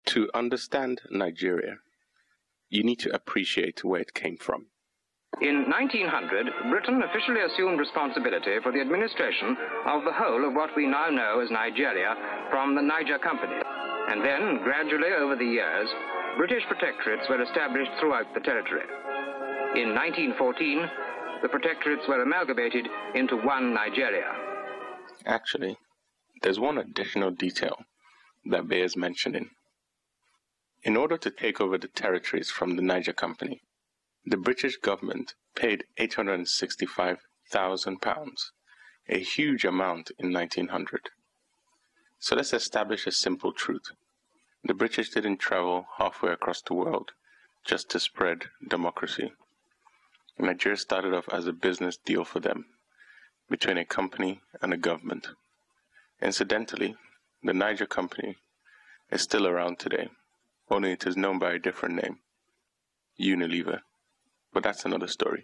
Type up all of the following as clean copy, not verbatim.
To understand Nigeria, you need to appreciate where it came from. In 1900, Britain officially assumed responsibility for the administration of the whole of what we now know as Nigeria from the Niger Company. And then, gradually over the years, British protectorates were established throughout the territory. In 1914, the protectorates were amalgamated into one Nigeria. Actually, there's one additional detail that bears mentioning. In order to take over the territories from the Niger Company, the British government paid £865,000, a huge amount in 1900. So let's establish a simple truth. The British didn't travel halfway across the world just to spread democracy. Nigeria started off as a business deal for them, between a company and a government. Incidentally, the Niger Company is still around today, only it is known by a different name, Unilever. But that's another story.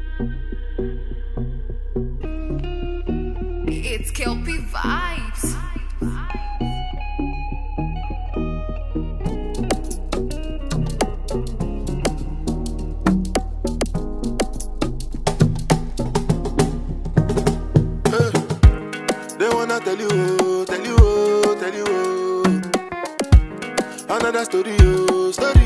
It's Kelpie Vibes. They wanna tell you, another story, story.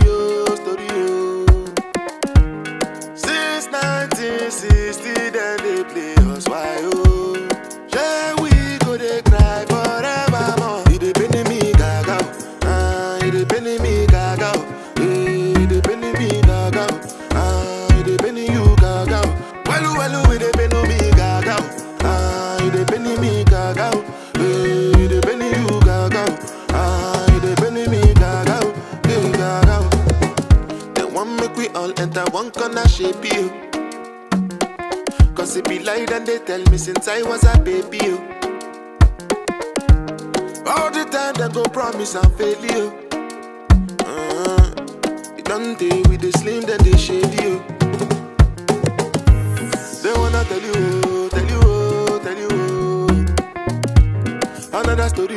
Since 1960, then they play us why yeah, we go they cry forevermore. It depend me gaga, it depend me gaga, it depend me gaga, it depend you gaga. Well, it depend me gaga, it depend me gaga, it depend you gaga, it depend me gaga, gaga. They want make we all enter one corner shape you. Cause it be lied and they tell me since I was a baby. All the time they go promise and fail you. It don't day with the slim then they shade you. They wanna tell you. Another story.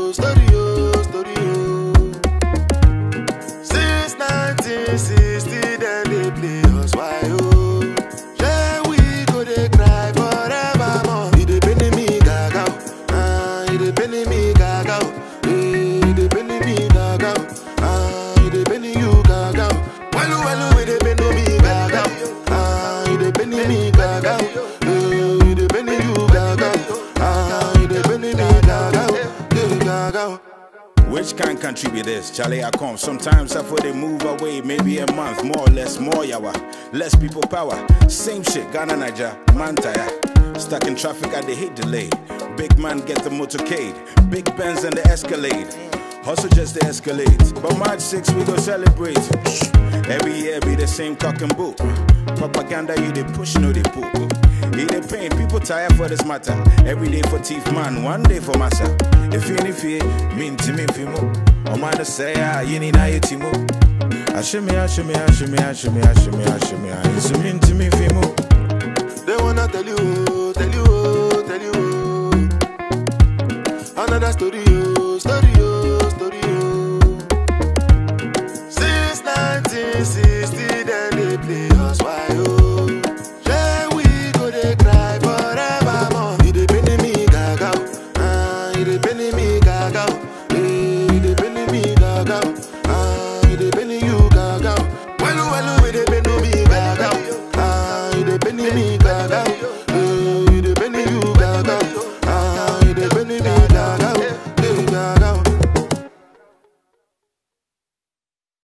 Since 1960 then they play us why yeah, we go they cry forevermore. It depend me gaga, it depend me gaga, it depend me gaga, it depend you gaga. Well, it depend me gaga, it depend me gaga, it depend you gaga, it depend me gaga, gaga. Which kind of country be this? Charlie, I come. Sometimes I feel they move away, maybe a month, more or less, more yawa. Less people power. Same shit, Ghana, Niger, man tire. Stuck in traffic, I they hate delay. Big man get the motorcade. Big Benz and the Escalade. Hustle just to escalate. But March 6th, we go celebrate. Every year be the same cock and boot. Propaganda, you they push, no they poop. He they pain, people tired for this matter. Every day for teeth man, one day for massa. If you any fear, mean to me fimo. O man say you need na yetimo. Ashimi. It's mean to me fimo. They wanna tell you.